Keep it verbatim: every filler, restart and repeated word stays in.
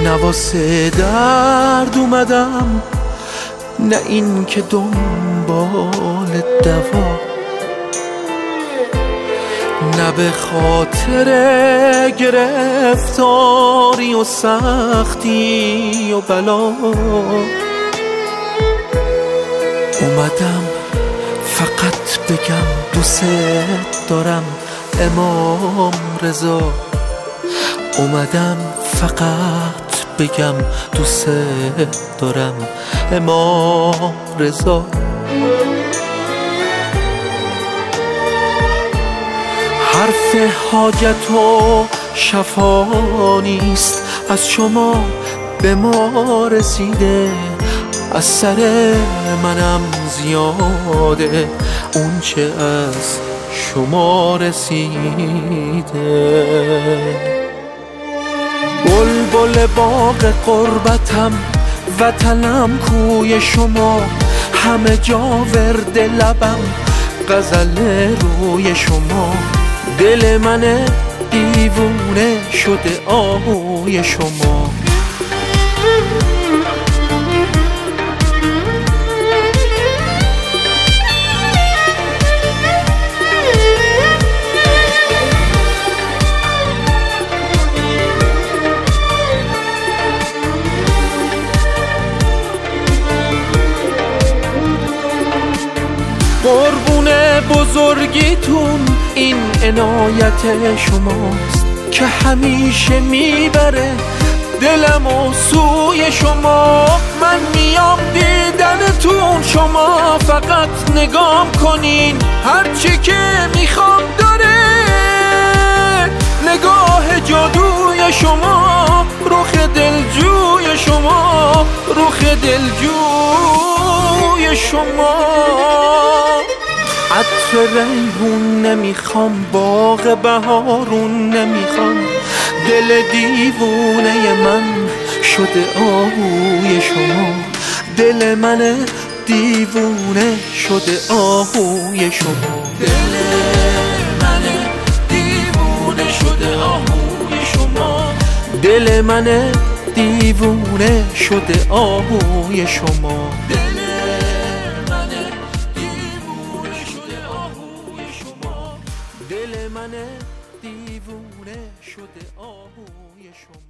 نواسه درد اومدم، نه این که دنبال دوا، نه به خاطر گرفتاری و سختی و بلا. اومدم فقط بگم دوست دارم امام رضا، اومدم فقط بگم دوست دارم امام رضا. حرف حاجت و شفا نیست، از شما به ما رسیده، از سر منم زیاده اون چه از شما رسیده. بلبل باغ قربتم، وطنم کوی شما، همه جا ورد لبم غزل روی شما. دل من دیوونه شده آهوی شما. قربون بزرگیتون این عنایت شماست که همیشه میبره دلم و سوی شما. من میام دیدنتون، شما فقط نگام کنین، هرچی که میخوام داره نگاه جادوی شما، رخ دلجوی شما، رخ دلجوی شما. عطر ریحون نمیخوام، باغ بهارون نمیخوام، دل دیوونه من شده آهوی شما. دل من دیوونه شده آهوی شما. دل من دیوونه شده آهوی شما. دل من دیوونه شده آهوی شما. دل من دیوونه شده آهوی شما.